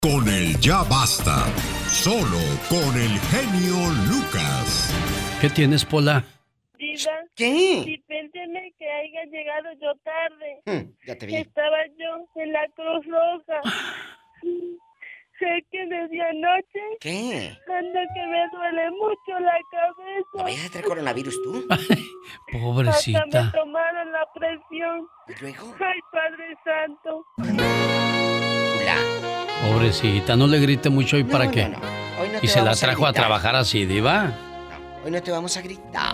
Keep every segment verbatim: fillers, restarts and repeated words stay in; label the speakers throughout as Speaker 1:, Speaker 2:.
Speaker 1: Con el Ya Basta, solo con el genio Lucas.
Speaker 2: ¿Qué tienes, Pola?
Speaker 3: Diva,
Speaker 4: ¿Qué?
Speaker 3: dispénseme que haya llegado yo tarde.
Speaker 4: Hmm, ya te vi.
Speaker 3: Estaba yo en la Cruz Roja. Sé que de día a noche
Speaker 4: ¿Qué?
Speaker 3: anda que me duele mucho la cabeza.
Speaker 4: ¿No vayas a traer coronavirus tú?
Speaker 2: Pobrecita.
Speaker 3: Hasta me tomaron la presión.
Speaker 4: ¿Y luego?
Speaker 3: Ay, Padre Santo.
Speaker 4: Hola.
Speaker 2: Pobrecita, no le grite mucho hoy
Speaker 4: No,
Speaker 2: para
Speaker 4: no,
Speaker 2: qué.
Speaker 4: no. Hoy no te
Speaker 2: Y se la
Speaker 4: vamos
Speaker 2: trajo a,
Speaker 4: gritar.
Speaker 2: trabajar así, Diva.
Speaker 4: No, hoy no te vamos a gritar.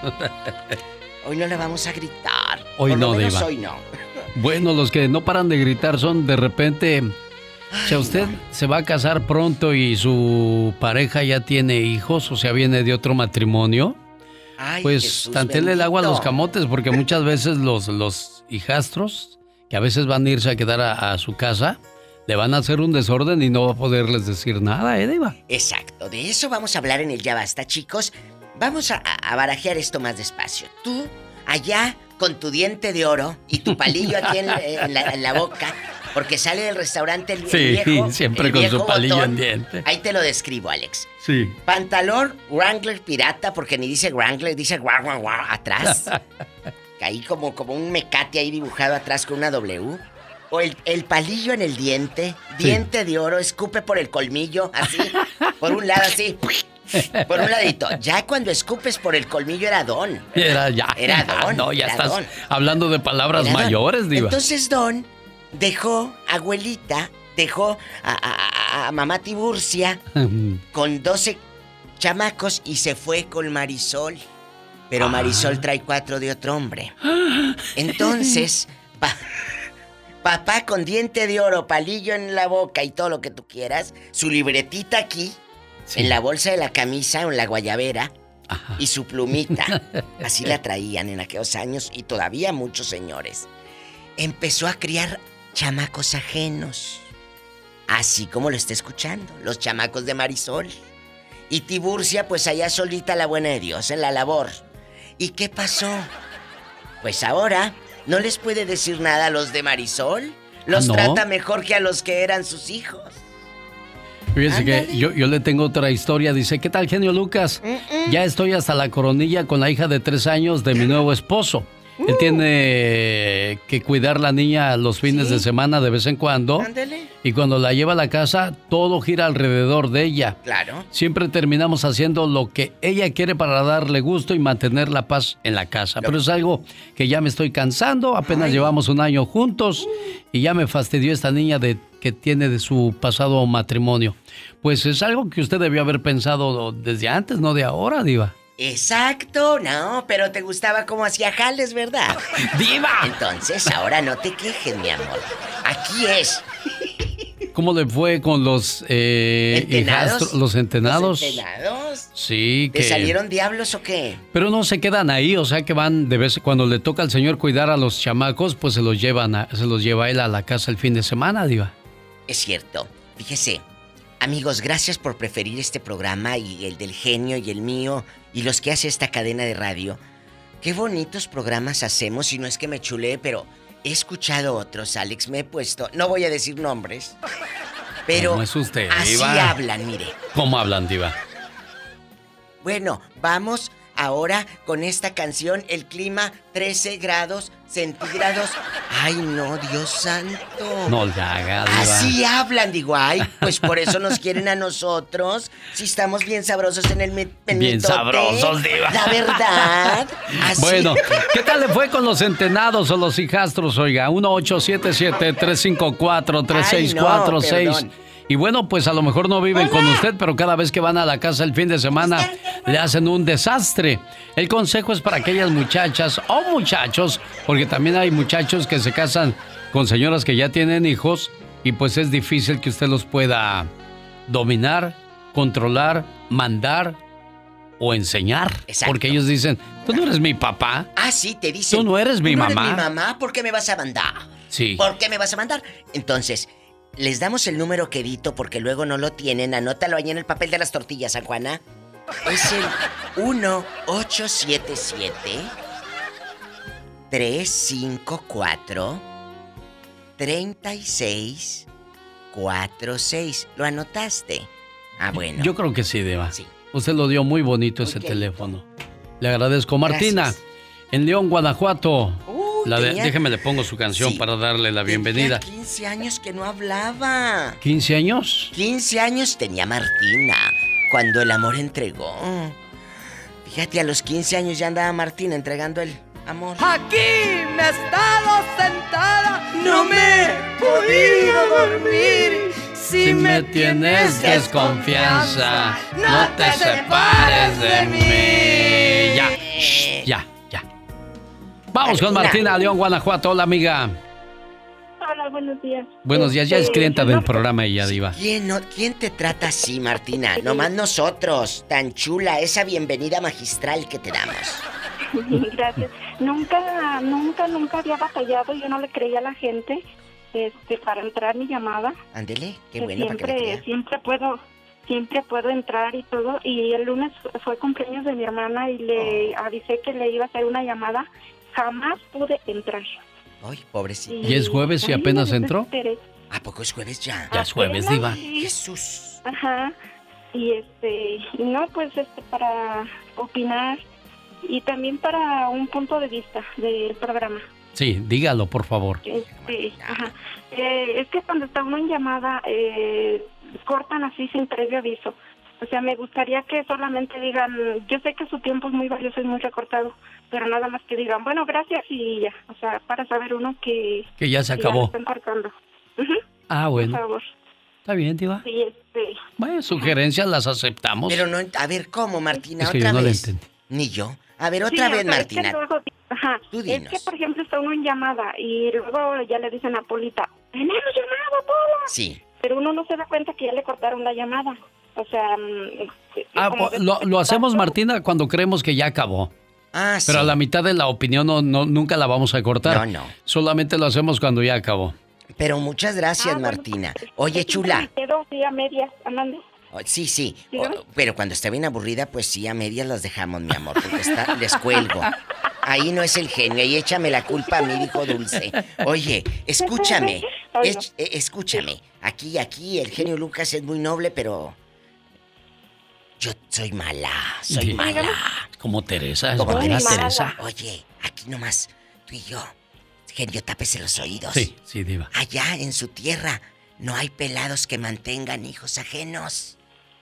Speaker 4: Hoy no le vamos a gritar.
Speaker 2: Hoy
Speaker 4: Por lo
Speaker 2: no,
Speaker 4: menos
Speaker 2: Diva.
Speaker 4: hoy no.
Speaker 2: Bueno, los que no paran de gritar son de repente.
Speaker 4: Ay,
Speaker 2: Si a usted
Speaker 4: no.
Speaker 2: se va a casar pronto y su pareja ya tiene hijos, o sea, viene de otro matrimonio,
Speaker 4: Ay,
Speaker 2: pues
Speaker 4: Jesús
Speaker 2: tantele el agua a los
Speaker 4: bendito.
Speaker 2: camotes, porque muchas veces los, los hijastros, que a veces van a irse a quedar a, a su casa, le van a hacer un desorden y no va a poderles decir nada, ¿eh, Diva?
Speaker 4: Exacto, de eso vamos a hablar en el Ya Basta, chicos. Vamos a, a barajear esto más despacio. Tú, allá, con tu diente de oro y tu palillo aquí en, en la, en la boca, porque sale del restaurante el, el
Speaker 2: Sí,
Speaker 4: viejo.
Speaker 2: siempre
Speaker 4: el
Speaker 2: con
Speaker 4: viejo
Speaker 2: su palillo
Speaker 4: botón.
Speaker 2: en diente.
Speaker 4: Ahí te lo describo, Alex.
Speaker 2: Sí.
Speaker 4: Pantalón Wrangler pirata, porque ni dice Wrangler, dice guau, guau, guau, atrás. Ahí como, como un mecate ahí dibujado atrás con una W. O el, el palillo en el diente,
Speaker 2: Sí.
Speaker 4: diente de oro, escupe por el colmillo, así, por un lado así, por un ladito. Ya cuando escupes por el colmillo era don.
Speaker 2: Era ya.
Speaker 4: Era don.
Speaker 2: No, ya
Speaker 4: era
Speaker 2: estás
Speaker 4: don.
Speaker 2: hablando de palabras
Speaker 4: Era don.
Speaker 2: mayores, Diva.
Speaker 4: Entonces don dejó, abuelita, dejó a, a- a- a mamá Tiburcia con doce chamacos y se fue con Marisol. Pero
Speaker 2: Ah.
Speaker 4: Marisol trae cuatro de otro hombre. Entonces, pa- papá con diente de oro, palillo en la boca y todo lo que tú quieras, su libretita aquí,
Speaker 2: Sí.
Speaker 4: en la bolsa de la camisa o en la guayabera,
Speaker 2: Ajá.
Speaker 4: y su plumita. Así la traían en aquellos años y todavía muchos señores. Empezó a criar chamacos ajenos. Así como lo está escuchando, los chamacos de Marisol. Y Tiburcia, pues allá solita la buena de Dios, en la labor. ¿Y qué pasó? Pues ahora no les puede decir nada a los de Marisol. Los
Speaker 2: ¿Ah, no?
Speaker 4: trata mejor que a los que eran sus hijos.
Speaker 2: Fíjense que
Speaker 4: Ándale.
Speaker 2: yo, yo le tengo otra historia. Dice, ¿qué tal, genio Lucas?
Speaker 4: Mm-mm.
Speaker 2: Ya estoy hasta la coronilla con la hija de tres años de mi nuevo esposo. Él tiene que cuidar la niña los fines
Speaker 4: Sí.
Speaker 2: de semana de vez en cuando.
Speaker 4: Ándale.
Speaker 2: Y cuando la lleva a la casa, todo gira alrededor de ella.
Speaker 4: Claro.
Speaker 2: Siempre terminamos haciendo lo que ella quiere para darle gusto y mantener la paz en la casa.
Speaker 4: Lo-
Speaker 2: Pero es algo que ya me estoy cansando. Apenas
Speaker 4: Ay.
Speaker 2: llevamos un año juntos y ya me fastidió esta niña de, que tiene de su pasado matrimonio. Pues es algo que usted debió haber pensado desde antes, no de ahora, Diva.
Speaker 4: Exacto, no, pero te gustaba cómo hacía jales, ¿verdad?
Speaker 2: ¡Diva!
Speaker 4: Entonces ahora no te quejes, mi amor. Aquí es.
Speaker 2: ¿Cómo le fue con los eh,
Speaker 4: ¿Entenados?
Speaker 2: hijastros- los entenados?
Speaker 4: ¿Los entenados?
Speaker 2: Sí,
Speaker 4: ¿Te
Speaker 2: que...
Speaker 4: salieron diablos o qué?
Speaker 2: Pero no se quedan ahí, o sea que van de vez cuando le toca al señor cuidar a los chamacos, pues se los llevan a, se los lleva él a la casa el fin de semana, Diva.
Speaker 4: Es cierto. Fíjese, amigos, gracias por preferir este programa y el del genio y el mío y los que hace esta cadena de radio. Qué bonitos programas hacemos y no es que me chulee, pero he escuchado otros, Alex, me he puesto, no voy a decir nombres, pero
Speaker 2: ¿Cómo es usted,
Speaker 4: así
Speaker 2: Diva?
Speaker 4: hablan, mire.
Speaker 2: ¿Cómo hablan, Diva?
Speaker 4: Bueno, vamos ahora con esta canción, el clima trece grados centígrados. Ay, no, Dios santo.
Speaker 2: No le haga, Diva.
Speaker 4: Así hablan, digo, ay, pues por eso nos quieren a nosotros. Si estamos bien sabrosos en el mi- en
Speaker 2: Bien
Speaker 4: mitote.
Speaker 2: sabrosos, diva.
Speaker 4: La verdad. Así.
Speaker 2: Bueno, ¿qué tal le fue con los entenados o los hijastros? Oiga, uno ocho siete siete, tres cinco cuatro, tres seis cuatro seis.
Speaker 4: Ay, no,
Speaker 2: Y bueno, pues a lo mejor no viven con usted, pero cada vez que van a la casa el fin de semana le hacen un desastre. El consejo es para aquellas muchachas o muchachos, porque también hay muchachos que se casan con señoras que ya tienen hijos y pues es difícil que usted los pueda dominar, controlar, mandar o enseñar.
Speaker 4: Exacto.
Speaker 2: Porque ellos dicen, tú no eres mi papá.
Speaker 4: Ah, sí, te dicen.
Speaker 2: Tú no eres mi
Speaker 4: "¿Tú no
Speaker 2: mamá".
Speaker 4: Eres mi mamá, ¿por qué me vas a mandar?
Speaker 2: Sí.
Speaker 4: ¿Por qué me vas a mandar? Entonces, les damos el número quedito porque luego no lo tienen. Anótalo ahí en el papel de las tortillas, San Juana. Es el uno ocho siete siete, tres cinco cuatro, tres seis cuatro seis. ¿Lo anotaste? Ah, bueno.
Speaker 2: Yo creo que sí, Diva.
Speaker 4: Sí.
Speaker 2: Usted lo dio muy bonito
Speaker 4: Muy
Speaker 2: ese
Speaker 4: querido.
Speaker 2: teléfono. Le agradezco. Martina,
Speaker 4: Gracias.
Speaker 2: en León, Guanajuato.
Speaker 4: Uy,
Speaker 2: La de-
Speaker 4: tenía-
Speaker 2: déjeme le pongo su canción
Speaker 4: Sí.
Speaker 2: para darle la bienvenida.
Speaker 4: Tenía quince años que no hablaba.
Speaker 2: ¿quince años?
Speaker 4: quince años tenía Martina cuando el amor entregó. Fíjate, a los quince años ya andaba Martina entregando el amor.
Speaker 5: Aquí me he estado sentada, no me he podido dormir. Si,
Speaker 2: Si me tienes desconfianza, no te separes de mí. Ya, shh, ya, ya. Vamos con Martina, León, Guanajuato. Hola, amiga.
Speaker 3: Hola, buenos días.
Speaker 2: Buenos días, ya es
Speaker 3: Este,
Speaker 2: clienta
Speaker 3: no,
Speaker 2: del programa ella, Diva.
Speaker 4: ¿Quién, no, ¿Quién te trata así, Martina? Nomás nosotros, tan chula, esa bienvenida magistral que te damos.
Speaker 3: Gracias. Nunca, nunca, nunca había batallado. Yo no le creía a la gente este, para entrar mi llamada.
Speaker 4: Ándele, qué
Speaker 3: Que
Speaker 4: bueno para que le
Speaker 3: siempre,
Speaker 4: crean.
Speaker 3: siempre puedo, siempre puedo entrar y todo. Y el lunes fue cumpleaños de mi hermana y le avisé que le iba a hacer una llamada. Jamás pude entrar.
Speaker 4: Ay, pobrecito.
Speaker 2: ¿Y es jueves y
Speaker 3: ay,
Speaker 2: apenas
Speaker 3: me
Speaker 2: entró?
Speaker 3: desesperé.
Speaker 4: ¿A poco es jueves ya?
Speaker 2: Ya es jueves,
Speaker 3: Apenas,
Speaker 2: Diva.
Speaker 3: sí.
Speaker 4: Jesús.
Speaker 3: Ajá. Y este, y no, pues este, para opinar y también para un punto de vista del programa.
Speaker 2: Sí, dígalo, por favor.
Speaker 3: Este, ajá. Eh, es que cuando está uno en llamada, eh, cortan así sin previo aviso. O sea, me gustaría que solamente digan, yo sé que su tiempo es muy valioso y muy recortado, pero nada más que digan, bueno, gracias y ya. O sea, para saber uno que...
Speaker 2: Que ya se
Speaker 3: que ya lo
Speaker 2: acabó.
Speaker 3: están cortando. Ujú,
Speaker 2: Ah,
Speaker 3: por
Speaker 2: bueno.
Speaker 3: favor.
Speaker 2: Está bien, Diva.
Speaker 3: Sí, este...
Speaker 2: Bueno, sugerencias las aceptamos.
Speaker 4: Pero no, a ver, ¿cómo, Martina?
Speaker 2: Es que
Speaker 4: ¿Otra
Speaker 2: yo no le
Speaker 4: vez?
Speaker 2: entendí.
Speaker 4: Ni yo. A ver, otra
Speaker 3: Sí,
Speaker 4: vez,
Speaker 3: o sea, es que
Speaker 4: Martina.
Speaker 3: luego- ajá,
Speaker 4: Tú
Speaker 3: es
Speaker 4: dinos.
Speaker 3: que, por ejemplo, está uno en llamada y luego ya le dicen a Polita, tenemos llamada, Pola.
Speaker 4: Sí.
Speaker 3: Pero uno no se da cuenta que ya le cortaron la llamada. O sea... mm,
Speaker 2: Ah,
Speaker 3: como
Speaker 2: po- lo, lo hacemos,
Speaker 3: despacio.
Speaker 2: Martina, cuando creemos que ya acabó.
Speaker 4: Ah, sí.
Speaker 2: Pero a la mitad de la opinión no, no, nunca la vamos a cortar.
Speaker 4: No, no.
Speaker 2: Solamente lo hacemos cuando ya acabó.
Speaker 4: Pero muchas gracias,
Speaker 3: Ah, bueno,
Speaker 4: Martina.
Speaker 3: pues,
Speaker 4: Oye,
Speaker 3: es que
Speaker 4: chula.
Speaker 3: me quedo sí a medias, Amanda.
Speaker 4: Oh, sí, sí.
Speaker 3: Dígame.
Speaker 4: Oh, pero cuando está bien aburrida, pues sí, a medias las dejamos, mi amor, porque está, les cuelgo. Ahí no es el genio, y échame la culpa a mi hijo dulce. Oye, escúchame,
Speaker 3: Ay,
Speaker 4: es- eh, escúchame. Aquí, aquí, el genio Lucas es muy noble, pero... Yo soy mala, soy
Speaker 2: Sí.
Speaker 4: mala.
Speaker 2: Como Teresa, es
Speaker 4: Como
Speaker 2: buena
Speaker 4: Teresa.
Speaker 2: Teresa.
Speaker 4: Oye, aquí nomás, tú y yo. Genio, tápese los oídos.
Speaker 2: Sí, sí, Diva.
Speaker 4: Allá en su tierra no hay pelados que mantengan hijos ajenos.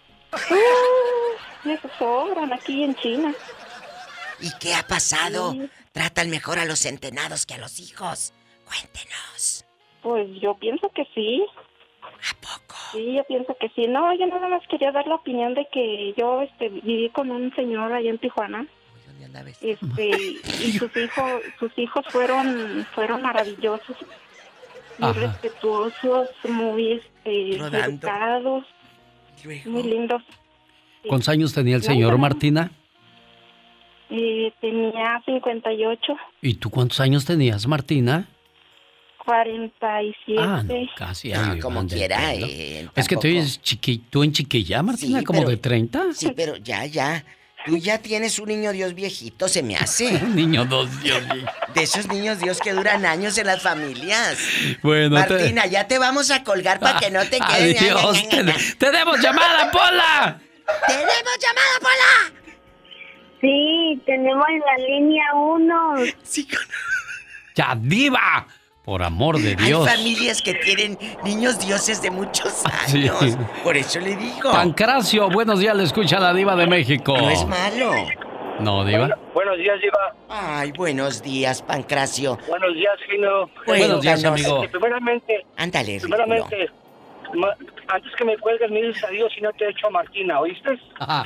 Speaker 3: Uh, eso sobran aquí en China.
Speaker 4: ¿Y qué ha pasado?
Speaker 3: Sí.
Speaker 4: Tratan mejor a los centenados que a los hijos. Cuéntenos.
Speaker 3: Pues yo pienso que sí.
Speaker 4: ¿A poco?
Speaker 3: Sí, yo pienso que sí. No, yo nada más quería dar la opinión de que yo este, viví con un señor allá en Tijuana.
Speaker 4: Uy, ¿dónde andabas?
Speaker 3: Este, y sus hijos, sus hijos fueron, fueron maravillosos, muy
Speaker 2: Ajá.
Speaker 3: respetuosos, muy este,
Speaker 4: Rodando.
Speaker 3: educados,
Speaker 4: Luego.
Speaker 3: muy lindos.
Speaker 2: ¿Cuántos años tenía el
Speaker 3: No,
Speaker 2: señor,
Speaker 3: no.
Speaker 2: Martina?
Speaker 3: Eh, tenía cincuenta y ocho,
Speaker 2: ¿Y tú cuántos años tenías, Martina?
Speaker 3: cuarenta y siete.
Speaker 2: Ah, no, casi.
Speaker 4: No,
Speaker 2: ahí
Speaker 4: como
Speaker 2: van del
Speaker 4: quiera,
Speaker 2: pelo.
Speaker 4: eh,
Speaker 2: Es que tú
Speaker 4: tampoco.
Speaker 2: eres chiqui, tú en chiquilla, Martina,
Speaker 4: Sí,
Speaker 2: como
Speaker 4: pero-
Speaker 2: de treinta.
Speaker 4: Sí, pero ya, ya. Tú ya tienes un niño Dios viejito, se me hace.
Speaker 2: Niño dos, Dios mío.
Speaker 4: De esos niños Dios que duran años en las familias.
Speaker 2: Bueno, te-
Speaker 4: Martina, ya te vamos a colgar para que no te quedes.
Speaker 2: Adiós. Te- ¡Tenemos llamada, Pola!
Speaker 4: ¡Tenemos llamada, Pola!
Speaker 3: Sí, tenemos la línea uno.
Speaker 4: Sí, con...
Speaker 2: ¡Ya, Diva! Por amor de Dios.
Speaker 4: Hay familias que tienen niños dioses de muchos
Speaker 2: Sí.
Speaker 4: años. Por eso le digo.
Speaker 2: Pancracio, buenos días, le escucha la Diva de México.
Speaker 4: No es malo.
Speaker 2: No, Diva.
Speaker 6: Buenos días, Diva.
Speaker 4: Ay, buenos días, Pancracio.
Speaker 6: Buenos días, Gino.
Speaker 2: Buenos días,
Speaker 4: Cuéntanos.
Speaker 2: amigo.
Speaker 6: Eh, Primeramente,
Speaker 4: Ándale, ridículo.
Speaker 6: primeramente, ma- antes que me cuelgues, me dices adiós y no te he hecho a Martina, ¿oíste?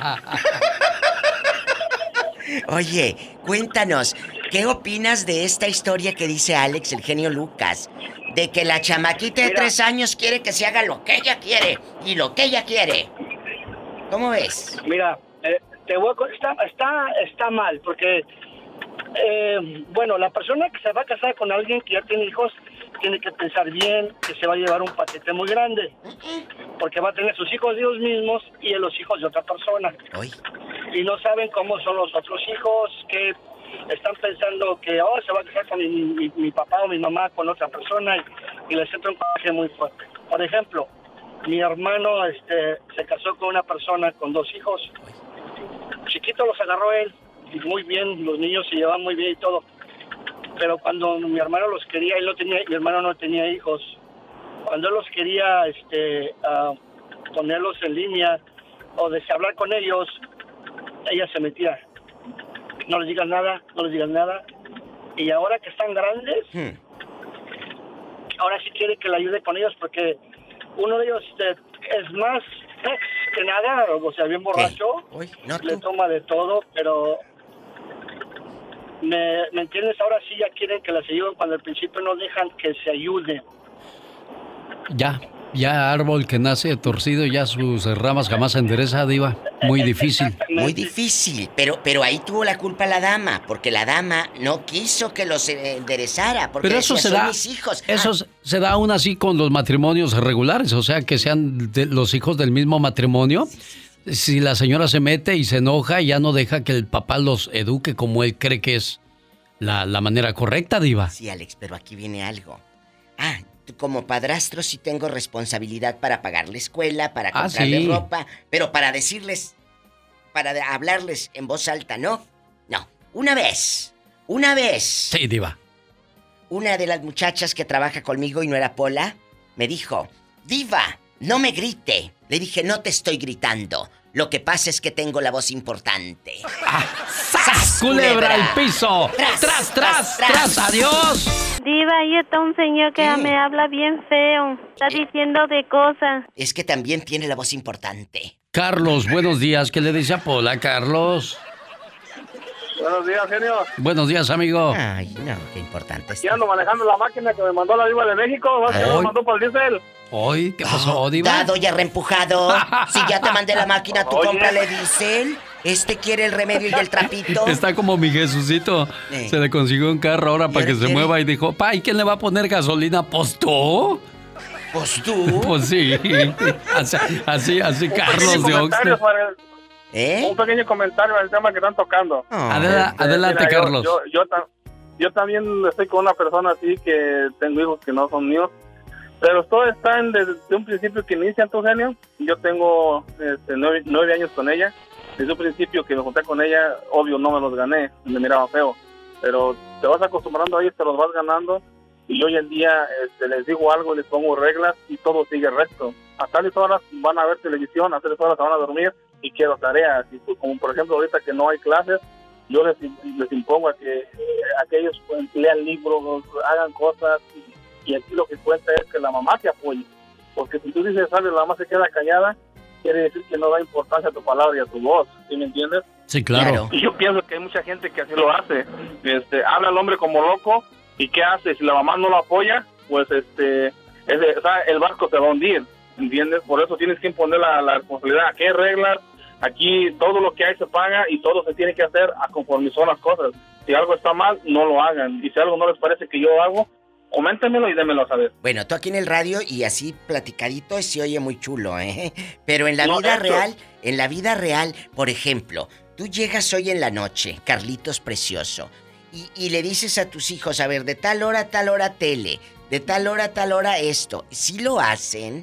Speaker 4: Oye, cuéntanos, ¿qué opinas de esta historia que dice Alex, el genio Lucas? De que la chamaquita de
Speaker 6: Mira.
Speaker 4: tres años quiere que se haga lo que ella quiere y lo que ella quiere. ¿Cómo ves?
Speaker 6: Mira, eh, te voy a... co- Está, está, está mal, porque, eh, bueno, la persona que se va a casar con alguien que ya tiene hijos, tiene que pensar bien que se va a llevar un paquete muy grande, porque va a tener sus hijos de ellos mismos y de los hijos de otra persona.
Speaker 4: Hoy.
Speaker 6: Y no saben cómo son los otros hijos, que están pensando que oh, se va a casar con mi, mi, mi papá o mi mamá con otra persona y, y les entra un coraje muy fuerte. Por ejemplo, mi hermano este, se casó con una persona con dos hijos. Chiquito los agarró él, y muy bien, los niños se llevaban muy bien y todo. Pero cuando mi hermano los quería, él no tenía, mi hermano no tenía hijos. Cuando él los quería este, uh, ponerlos en línea o desear hablar con ellos, ella se metía. No les digas nada, no les digas nada. Y ahora que están grandes, hmm. ahora sí quiere que le ayude con ellos porque uno de ellos este, es más ex que nada, o sea, bien borracho,
Speaker 4: Uy, no
Speaker 6: le toma de todo, pero ¿me, ¿me entiendes? Ahora sí ya quieren que las ayuden cuando al principio no dejan que se ayuden.
Speaker 2: Ya, ya árbol que nace torcido, ya sus ramas jamás se endereza, Diva. Muy difícil.
Speaker 4: Muy difícil, pero, pero ahí tuvo la culpa la dama, porque la dama no quiso que los enderezara, porque
Speaker 2: pero eso
Speaker 4: decía,
Speaker 2: se
Speaker 4: son
Speaker 2: da,
Speaker 4: mis hijos.
Speaker 2: Eso
Speaker 4: ah.
Speaker 2: se da aún así con los matrimonios regulares, o sea, que sean de los hijos del mismo matrimonio. Si la señora se mete y se enoja, ya no deja que el papá los eduque como él cree que es la, la manera correcta, Diva.
Speaker 4: Sí, Alex, pero aquí viene algo. Ah, como padrastro sí tengo responsabilidad para pagar la escuela, para comprarle ah, sí. ropa, pero para decirles, para de- hablarles en voz alta, ¿no? No. Una vez, una vez.
Speaker 2: Sí, Diva.
Speaker 4: Una de las muchachas que trabaja conmigo y no era Pola, me dijo, Diva, no me grite. Le dije, no te estoy gritando. Lo que pasa es que tengo la voz importante.
Speaker 2: Ah, ¡Sas, culebra al piso! ¡Tras, tras, tras, tras! tras ¡Adiós!
Speaker 7: Diva, ahí está un señor que ¿Qué? me habla bien feo. Está diciendo de cosas.
Speaker 4: Es que también tiene la voz importante.
Speaker 2: Carlos, buenos días. ¿Qué le dice a Pola, Carlos?
Speaker 8: Buenos días, genio.
Speaker 2: Buenos días, amigo.
Speaker 4: Ay, no, qué importante es.
Speaker 8: Ya ando manejando la máquina que me mandó la Diva de México. ¿Vas que me mandó para el diésel?
Speaker 2: Hoy, ¿qué pasó, Diva?
Speaker 4: Dado ya reempujado. Si ya te mandé la máquina, tú Oye. cómprale diésel. Este quiere el remedio y el trapito.
Speaker 2: Está como mi Jesucito. Eh. Se le consiguió un carro ahora para que se quiere? mueva y dijo, pa, ¿y quién le va a poner gasolina? ¿Pues tú?
Speaker 4: ¿Pues tú?
Speaker 2: Pues sí. Así, así, así Carlos de Oxnard.
Speaker 8: ¿Eh? Un pequeño comentario al tema que están tocando.
Speaker 2: Oh. Adela, este, adelante, mira, Carlos.
Speaker 8: Yo, yo, yo, yo también estoy con una persona así que tengo hijos que no son míos. Pero todo está en, desde un principio que inician tu genio. Yo tengo este, nueve, nueve años con ella. Desde un principio que me junté con ella, obvio no me los gané, me miraba feo. Pero te vas acostumbrando a ellos, te los vas ganando. Y hoy en día este, les digo algo, les pongo reglas y todo sigue recto. A tales horas van a ver televisión, a tales horas van a dormir y quiero tareas. Y pues, como por ejemplo ahorita que no hay clases, yo les, les impongo a que, a que ellos pues, lean libros, hagan cosas. Y, y aquí lo que cuenta es que la mamá te apoye. Porque si tú dices algo y la mamá se queda callada, quiere decir que no da importancia a tu palabra y a tu voz, ¿sí me entiendes?
Speaker 2: Sí, claro.
Speaker 8: Y yo pienso que hay mucha gente que así lo hace. Este, habla el hombre como loco, ¿y qué hace? Si la mamá no lo apoya, pues este, ese, o sea, el barco se va a hundir, ¿entiendes? Por eso tienes que imponer la, la responsabilidad. Aquí hay reglas, aquí todo lo que hay se paga y todo se tiene que hacer a conforme son las cosas. Si algo está mal, no lo hagan. Y si algo no les parece que yo hago, coméntemelo y démelo a saber.
Speaker 4: Bueno, tú aquí en el radio y así platicadito se oye muy chulo, ¿eh? Pero en la
Speaker 8: no,
Speaker 4: vida
Speaker 8: esto...
Speaker 4: real, en la vida real, por ejemplo, tú llegas hoy en la noche, Carlitos precioso, y, y le dices a tus hijos, a ver, de tal hora a tal hora tele, de tal hora a tal hora esto. ¿Sí lo hacen?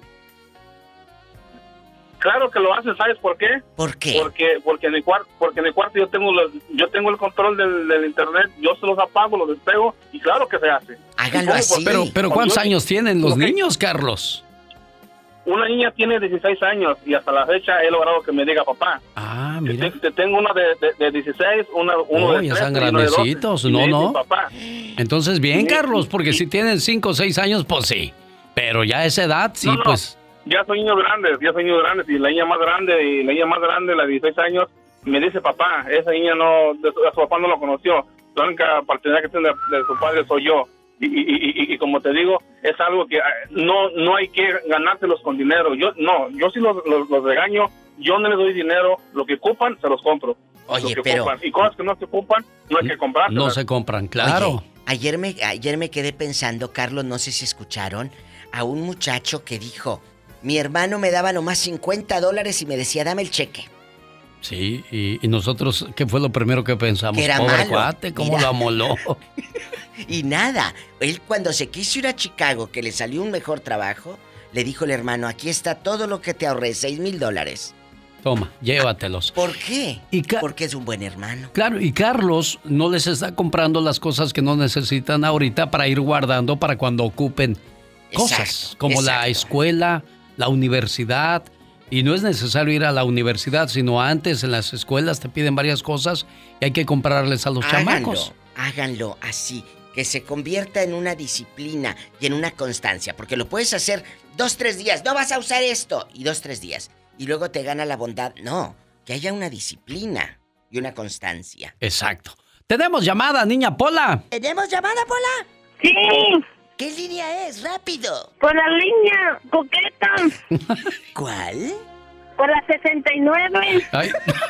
Speaker 8: Claro que lo hacen, ¿sabes por qué?
Speaker 4: ¿Por qué?
Speaker 8: Porque porque en el cuarto, porque en el cuarto yo tengo los, yo tengo el control del, del internet, yo se los apago, los despego y claro que se hace.
Speaker 4: Háganlo así.
Speaker 2: Pero, pero ¿cuántos años tienen los okay. niños, Carlos?
Speaker 8: Una niña tiene dieciséis años y hasta la fecha he logrado que me diga papá.
Speaker 2: Ah, mira.
Speaker 8: Te, te tengo una de, de, de dieciséis, una, uno
Speaker 2: oh,
Speaker 8: de
Speaker 2: ya están grandecitos, no, no.
Speaker 8: Papá.
Speaker 2: Entonces bien, sí, Carlos, porque sí. si tienen cinco o seis años, pues sí. Pero ya a esa edad, sí, no, no. pues...
Speaker 8: Ya son niños grandes, ya son niños grandes. Y la niña más grande, y la niña más grande, la de dieciséis años, me dice papá. Esa niña no, de su, de su papá no lo conoció. La única paternidad que tiene de, de su padre soy yo. Y, y, y, y como te digo, es algo que no no hay que ganárselos con dinero. Yo no, yo sí los, los, los regaño, yo no les doy dinero. Lo que ocupan, se los compro.
Speaker 4: Oye,
Speaker 8: que
Speaker 4: pero...
Speaker 8: Ocupan. Y cosas que no se ocupan, no hay que comprarlas.
Speaker 2: No se compran, claro.
Speaker 4: Oye, ayer me, ayer me quedé pensando, Carlos, no sé si escucharon, a un muchacho que dijo... Mi hermano me daba nomás cincuenta dólares y me decía, dame el cheque.
Speaker 2: Sí, y, y nosotros, ¿qué fue lo primero que pensamos?
Speaker 4: Que era
Speaker 2: Pobre
Speaker 4: malo.
Speaker 2: cuate, ¿cómo
Speaker 4: Mira.
Speaker 2: lo amoló?
Speaker 4: Y nada, él cuando se quiso ir a Chicago, que le salió un mejor trabajo, le dijo el hermano, aquí está todo lo que te ahorré, seis mil dólares.
Speaker 2: Toma, llévatelos.
Speaker 4: ¿Por qué?
Speaker 2: Y Ca-
Speaker 4: Porque es un buen hermano.
Speaker 2: Claro, y Carlos no les está comprando las cosas que no necesitan ahorita para ir guardando para cuando ocupen cosas,
Speaker 4: Exacto,
Speaker 2: como
Speaker 4: exacto.
Speaker 2: la escuela, la universidad. Y no es necesario ir a la universidad, sino antes en las escuelas te piden varias cosas y hay que comprarles a los
Speaker 4: Háganlo,
Speaker 2: chamacos.
Speaker 4: háganlo así, que se convierta en una disciplina y en una constancia, porque lo puedes hacer dos, tres días, no vas a usar esto, y dos, tres días, y luego te gana la bondad. No, que haya una disciplina y una constancia.
Speaker 2: Exacto. Tenemos llamada, niña Pola.
Speaker 4: ¿Tenemos llamada, Pola?
Speaker 7: Sí,
Speaker 4: ¿Qué línea es? ¡Rápido!
Speaker 7: por la línea coqueta,
Speaker 4: ¿Cuál?
Speaker 7: por la sesenta y nueve.
Speaker 2: Ay.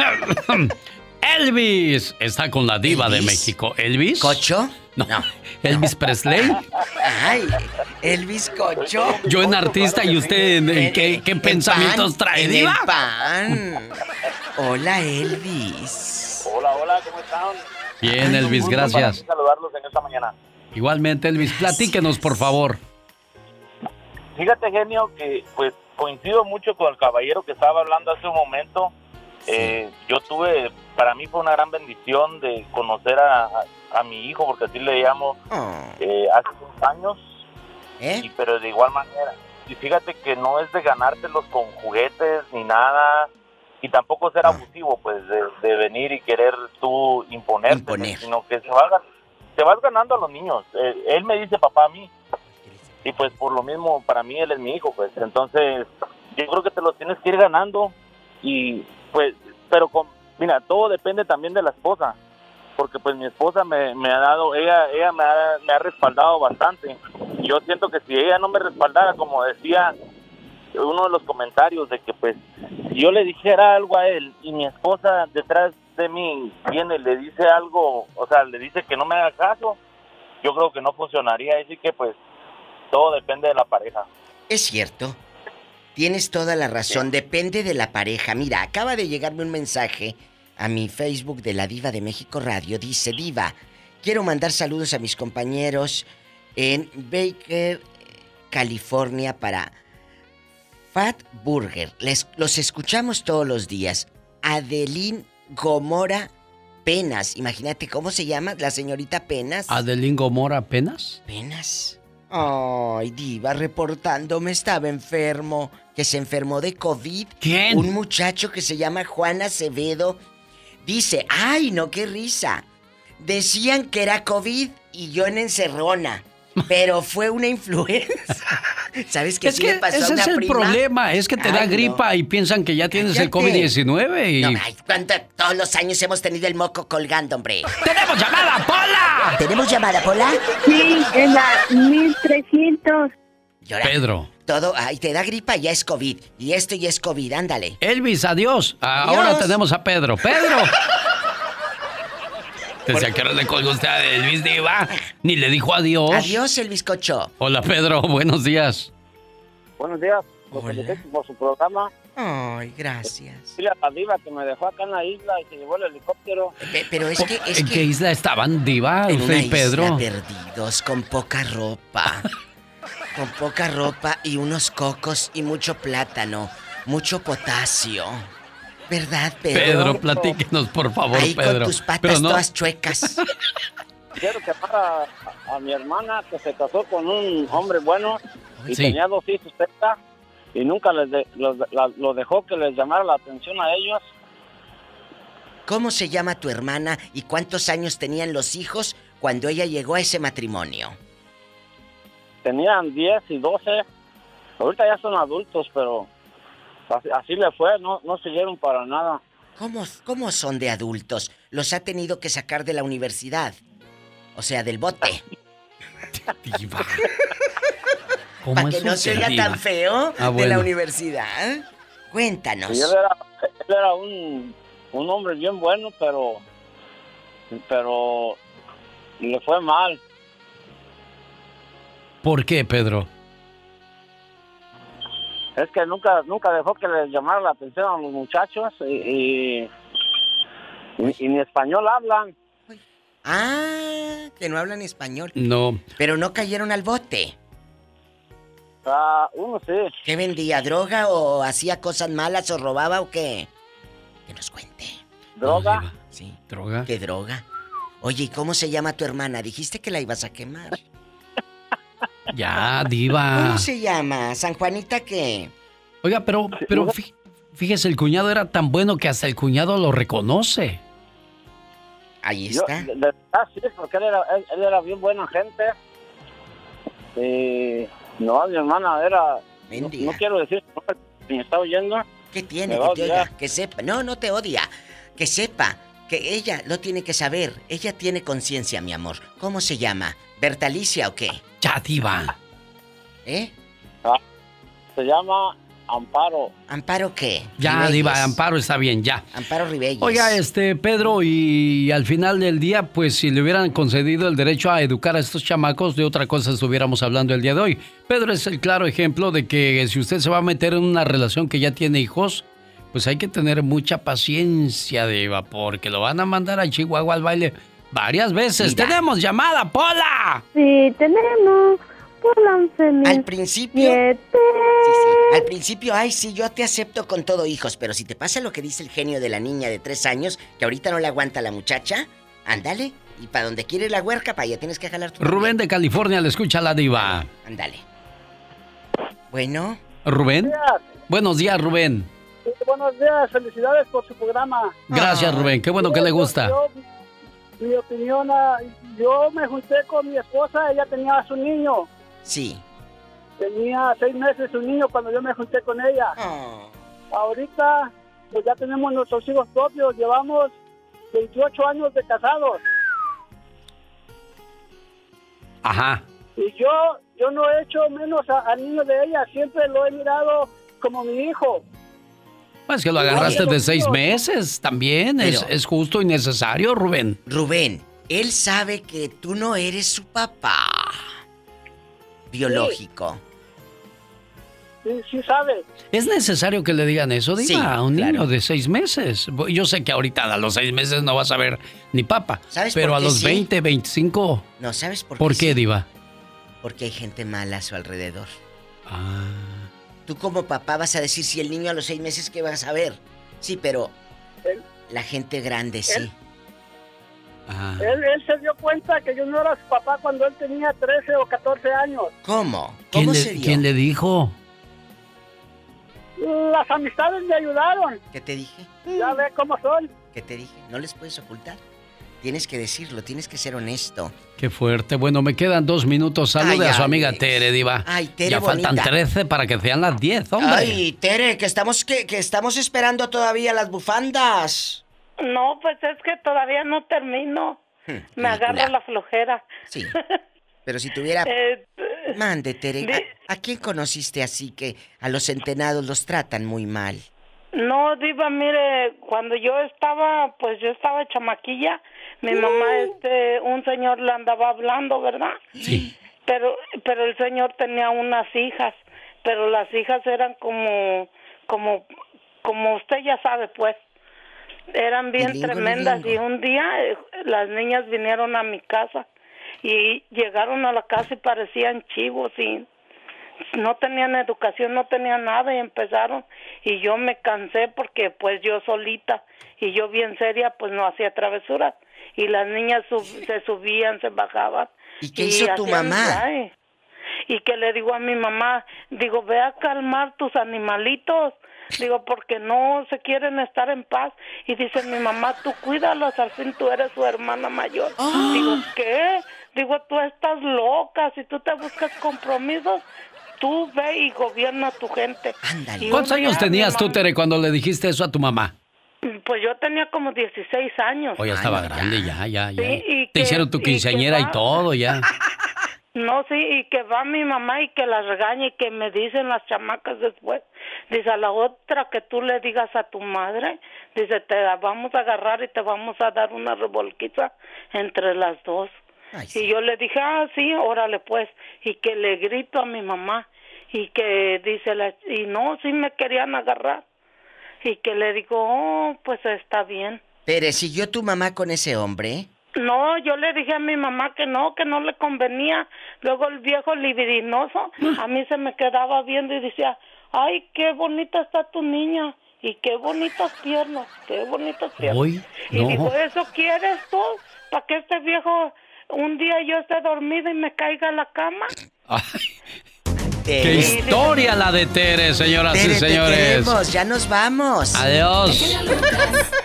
Speaker 2: Elvis está con la diva de
Speaker 4: ¿Elvis?
Speaker 2: México. ¿Elvis?
Speaker 4: ¿Cocho?
Speaker 2: No.
Speaker 4: No.
Speaker 2: ¿Elvis Presley?
Speaker 4: Ay, Elvis Cocho.
Speaker 2: Yo en artista y usted en, en qué, qué
Speaker 4: En
Speaker 2: pensamientos
Speaker 4: pan,
Speaker 2: trae,
Speaker 4: en
Speaker 2: diva.
Speaker 4: el pan. Hola, Elvis.
Speaker 6: Hola, hola, ¿cómo están?
Speaker 2: Bien, Elvis,
Speaker 6: Un gusto para
Speaker 2: gracias.
Speaker 6: mí saludarlos en esta mañana.
Speaker 2: Igualmente, Elvis, platíquenos, por favor.
Speaker 6: Fíjate, genio, que pues coincido mucho con el caballero que estaba hablando hace un momento. Eh, yo tuve, para mí fue una gran bendición de conocer a, a, a mi hijo, porque así le llamo,
Speaker 4: Oh,
Speaker 6: eh, hace unos años,
Speaker 4: ¿eh?
Speaker 6: y, pero de igual manera. Y fíjate que no es de ganártelos con juguetes ni nada, y tampoco ser abusivo, pues, de, de venir y querer tú imponerte,
Speaker 4: Imponer.
Speaker 6: sino que se va, te vas ganando a los niños. Eh, él me dice papá a mí, y pues por lo mismo para mí él es mi hijo, pues entonces yo creo que te los tienes que ir ganando, y pues, pero con, mira, todo depende también de la esposa, porque pues mi esposa me, me ha dado, ella ella me ha, me ha respaldado bastante. Yo siento que si ella no me respaldara, como decía uno de los comentarios, de que pues si yo le dijera algo a él y mi esposa detrás de mí viene y le dice algo, o sea, le dice que no me haga caso, yo creo que no funcionaría. Así que pues todo depende de la pareja.
Speaker 4: Es cierto. Tienes toda la razón. Depende de la pareja. Mira, acaba de llegarme un mensaje a mi Facebook de la Diva de México Radio. Dice, Diva, quiero mandar saludos a mis compañeros en Baker, California, para Fat Burger. Les, los escuchamos todos los días. Adeline Gomora Penas. Imagínate cómo se llama la señorita Penas.
Speaker 2: ¿Adelín Gomora apenas?
Speaker 4: Penas. Ay, Diva, reportándome, estaba enfermo, que se enfermó de COVID.
Speaker 2: ¿Quién?
Speaker 4: Un muchacho que se llama Juan Acevedo. Dice, ay, no, qué risa. Decían que era COVID y yo en encerrona, pero fue una influenza. ¿Sabes qué
Speaker 2: Es
Speaker 4: sí
Speaker 2: que
Speaker 4: le pasó a
Speaker 2: ese
Speaker 4: una
Speaker 2: es el
Speaker 4: prima?
Speaker 2: problema, es que te da
Speaker 4: Ay,
Speaker 2: gripa
Speaker 4: no.
Speaker 2: y piensan que ya tienes el
Speaker 4: Cállate.
Speaker 2: COVID diecinueve y...
Speaker 4: No, ay, ¿cuánto? Todos los años hemos tenido el moco colgando, hombre.
Speaker 2: ¡Tenemos llamada, Pola!
Speaker 4: ¿Tenemos llamada, Pola?
Speaker 7: Sí, en la mil trescientos.
Speaker 4: Llora.
Speaker 2: Pedro.
Speaker 4: Todo, ay, te da gripa, ya es COVID. Y esto ya es COVID, ándale.
Speaker 2: Elvis, adiós. Ahora
Speaker 4: Adiós.
Speaker 2: tenemos a Pedro. ¡Pedro! ¿Desde a qué hora le colgó usted a Elvis, diva? Ni le dijo adiós.
Speaker 4: Adiós, el bizcocho.
Speaker 2: Hola, Pedro. Buenos días.
Speaker 6: Buenos días,
Speaker 4: los Hola. felicito
Speaker 6: por su programa.
Speaker 4: Ay, gracias.
Speaker 6: Dile a la diva que me dejó acá en la isla y se llevó el helicóptero.
Speaker 4: Pe- Pero es que, es
Speaker 2: ¿En
Speaker 4: que
Speaker 2: qué isla estaban, diva?
Speaker 4: en
Speaker 2: Usted
Speaker 4: una
Speaker 2: y Pedro.
Speaker 4: isla perdidos, con poca ropa. Con poca ropa y unos cocos y mucho plátano, mucho potasio. ¿Verdad, Pedro?
Speaker 2: Pedro, platíquenos, por favor,
Speaker 4: Ahí
Speaker 2: Pedro.
Speaker 4: con tus patas
Speaker 2: Pero no,
Speaker 4: todas chuecas.
Speaker 6: Quiero quemar a, a mi hermana, que se casó con un hombre bueno y
Speaker 2: Sí.
Speaker 6: tenía dos hijos cerca, y nunca les de- los, la- lo dejó que les llamara la atención a ellos.
Speaker 4: ¿Cómo se llama tu hermana y cuántos años tenían los hijos cuando ella llegó a ese matrimonio?
Speaker 6: Tenían diez y doce, ahorita ya son adultos, pero así, así le fue, no, no siguieron para nada.
Speaker 4: ¿Cómo, ¿Cómo son de adultos? Los ha tenido que sacar de la universidad. O sea, del bote.
Speaker 2: diva. ¿Cómo
Speaker 4: Para
Speaker 2: es
Speaker 4: que no
Speaker 2: usted,
Speaker 4: se oiga
Speaker 2: diva?
Speaker 4: tan feo
Speaker 2: Ah,
Speaker 4: de
Speaker 2: bueno.
Speaker 4: la universidad. Cuéntanos.
Speaker 6: Y él era, él era un, un hombre bien bueno, pero, pero le fue mal.
Speaker 2: ¿Por qué, Pedro?
Speaker 6: Es que nunca nunca dejó que les llamara la atención a los muchachos y, y, y- y ni español hablan.
Speaker 4: Ah, que no hablan español.
Speaker 2: No.
Speaker 4: Pero no cayeron al bote.
Speaker 9: Ah, uno sí.
Speaker 4: ¿Qué vendía? ¿Droga o hacía cosas malas o robaba o qué? Que nos cuente.
Speaker 9: ¿Droga?
Speaker 2: No,
Speaker 4: Sí.
Speaker 2: ¿Droga?
Speaker 4: ¿Qué droga? Oye, ¿y cómo se llama tu hermana? Dijiste que la ibas a quemar.
Speaker 2: Ya, diva.
Speaker 4: ¿Cómo se llama? ¿San Juanita qué?
Speaker 2: Oiga, pero, pero fí- fíjese, el cuñado era tan bueno que hasta el cuñado lo reconoce.
Speaker 4: Ahí
Speaker 9: Yo,
Speaker 4: está.
Speaker 9: de verdad, sí, porque él era, él, él era bien buena gente. Y no, mi hermana era... No, no quiero decir si me está oyendo.
Speaker 4: ¿Qué tiene?
Speaker 9: Me va
Speaker 4: Que te
Speaker 9: a odiar.
Speaker 4: oiga, que sepa. No, no te odia. Que sepa que ella lo tiene que saber. Ella tiene conciencia, mi amor. ¿Cómo se llama? ¿Bertalicia o qué?
Speaker 2: Ya, diva.
Speaker 4: ¿Eh?
Speaker 9: Ah, se llama Amparo.
Speaker 4: ¿Amparo qué?
Speaker 2: Ya,
Speaker 4: Ribelles.
Speaker 2: diva, Amparo está bien, ya.
Speaker 4: Amparo Ribelles.
Speaker 2: Oiga, este, Pedro, y al final del día, pues si le hubieran concedido el derecho a educar a estos chamacos, de otra cosa estuviéramos hablando el día de hoy. Pedro es el claro ejemplo de que si usted se va a meter en una relación que ya tiene hijos, pues hay que tener mucha paciencia, diva, porque lo van a mandar a Chihuahua al baile varias veces.
Speaker 4: Mira.
Speaker 2: ¡Tenemos llamada, Pola!
Speaker 7: Sí, tenemos.
Speaker 4: Al principio... Sí, sí. Al principio, ay, sí, yo te acepto con todo, hijos. Pero si te pasa lo que dice el genio de la niña de tres años, que ahorita no le aguanta la muchacha, ándale. Y para donde quiere la huerca, para allá tienes que jalar tu...
Speaker 2: Rubén de California, le escucha la diva.
Speaker 4: Ándale. Bueno.
Speaker 2: ¿Rubén?
Speaker 9: Buenos días.
Speaker 2: Buenos días, Rubén.
Speaker 9: Sí, buenos días, felicidades por su programa.
Speaker 2: Gracias, Rubén. Qué bueno que le gusta.
Speaker 9: Yo, yo, mi opinión, ah, yo me junté con mi esposa, ella tenía a su niño.
Speaker 4: Sí.
Speaker 9: Tenía seis meses su niño cuando yo me junté con ella.
Speaker 4: Oh.
Speaker 9: Ahorita, pues ya tenemos nuestros hijos propios, llevamos veintiocho años de casados.
Speaker 2: Ajá.
Speaker 9: Y yo, yo no he hecho menos a- al niño de ella, siempre lo he mirado como mi hijo.
Speaker 2: Pues que lo agarraste de seis meses también. Es,
Speaker 4: Pero-
Speaker 2: es justo y necesario, Rubén.
Speaker 4: Rubén, él sabe que tú no eres su papá biológico.
Speaker 9: Sí, sí sabe.
Speaker 2: ¿Es necesario que le digan eso, Diva,
Speaker 4: Sí,
Speaker 2: a un
Speaker 4: claro.
Speaker 2: niño de seis meses? Yo sé que ahorita a los seis meses no vas a ver ni papa.
Speaker 4: ¿Sabes
Speaker 2: Pero
Speaker 4: por
Speaker 2: a
Speaker 4: qué
Speaker 2: los
Speaker 4: sí?
Speaker 2: veinte, veinticinco...
Speaker 4: No, ¿sabes por qué?
Speaker 2: ¿Por qué,
Speaker 4: sí?
Speaker 2: Diva?
Speaker 4: Porque hay gente mala a su alrededor.
Speaker 2: Ah.
Speaker 4: Tú como papá vas a decir si el niño a los seis meses ¿qué vas a ver? Sí, pero
Speaker 9: Él,
Speaker 4: la gente grande sí.
Speaker 9: Él-
Speaker 2: Ah.
Speaker 9: él, él se dio cuenta que yo no era su papá cuando él tenía trece o catorce años.
Speaker 4: ¿Cómo?
Speaker 2: ¿Quién
Speaker 4: ¿Cómo
Speaker 2: le,
Speaker 4: se dio?
Speaker 2: ¿Quién le dijo?
Speaker 9: Las amistades me ayudaron.
Speaker 4: ¿Qué te dije?
Speaker 9: Ya ve cómo soy.
Speaker 4: ¿Qué te dije? No les puedes ocultar. Tienes que decirlo, tienes que ser honesto.
Speaker 2: Qué fuerte. Bueno, me quedan dos minutos. Salude
Speaker 4: Ay,
Speaker 2: a su amiga
Speaker 4: Alex.
Speaker 2: Tere, Diva.
Speaker 4: Ay, Tere
Speaker 2: Ya faltan
Speaker 4: bonita.
Speaker 2: trece para que sean las diez, hombre.
Speaker 4: Ay, Tere, que estamos que, que estamos esperando todavía las bufandas.
Speaker 10: No, pues es que todavía no termino.
Speaker 4: Hmm,
Speaker 10: Me agarra
Speaker 4: ridícula.
Speaker 10: la flojera.
Speaker 4: Sí. Pero si tuviera...
Speaker 10: Eh,
Speaker 4: Mande, Tere.
Speaker 10: di-
Speaker 4: ¿A, a quién conociste así que a los centenados los tratan muy mal?
Speaker 10: no, Diva, mire, cuando yo estaba, pues yo estaba chamaquilla, mi mamá, este, un señor le andaba hablando, ¿verdad?
Speaker 2: Sí.
Speaker 10: Pero, pero el señor tenía unas hijas, pero las hijas eran como, como, como usted ya sabe, pues, eran bien
Speaker 4: Bilingo,
Speaker 10: tremendas.
Speaker 4: bilingo.
Speaker 10: Y un día eh, las niñas vinieron a mi casa y llegaron a la casa y parecían chivos y no tenían educación, no tenían nada y empezaron y yo me cansé porque pues yo solita y yo bien seria pues no hacía travesuras y las niñas sub- se subían, se bajaban.
Speaker 4: ¿Y qué hizo tu
Speaker 10: hacían-
Speaker 4: mamá?
Speaker 10: ay, y que le digo a mi mamá, digo, ve a calmar tus animalitos, digo, porque no se quieren estar en paz. Y dice mi mamá, tú cuídalos, al fin tú eres su hermana mayor. Digo, ¿qué? Digo, tú estás loca, si tú te buscas compromisos, tú ve y gobierna a tu gente. Y
Speaker 2: ¿Cuántos
Speaker 10: un
Speaker 2: años
Speaker 10: día
Speaker 2: tenías
Speaker 10: mi
Speaker 2: tú,
Speaker 10: mamá-
Speaker 2: Tere, cuando le dijiste eso a tu mamá?
Speaker 10: Pues yo tenía como dieciséis años.
Speaker 2: O ya estaba grande, ya, ya, ya.
Speaker 10: Sí, y
Speaker 2: Te
Speaker 10: que-
Speaker 2: hicieron tu
Speaker 10: y que
Speaker 2: quinceañera y
Speaker 10: va-
Speaker 2: todo, ya.
Speaker 10: No, sí, y que va mi mamá y que las regaña y que me dicen las chamacas después. Dice, a la otra que tú le digas a tu madre, dice, te la vamos a agarrar y te vamos a dar una revolquiza entre las dos. Y yo le dije, ah, sí, órale pues. Y que le grito a mi mamá y que dice, la, y no, sí me querían agarrar. Y que le digo, oh, pues está bien.
Speaker 4: Tere, ¿siguió tu mamá con ese hombre?
Speaker 10: No, yo le dije a mi mamá que no, que no le convenía. Luego el viejo libidinoso a mí se me quedaba viendo y decía, ay, qué bonita está tu niña y qué bonitas piernas, qué bonitas piernas.
Speaker 2: Uy,
Speaker 10: y
Speaker 2: no.
Speaker 10: dijo, ¿eso quieres tú? ¿Para que este viejo un día yo esté dormida y me caiga a la cama?
Speaker 2: Ay. ¡Qué historia la de Tere, señoras
Speaker 4: Tere,
Speaker 2: y señores!
Speaker 4: Te queremos, ya nos vamos.
Speaker 2: Adiós.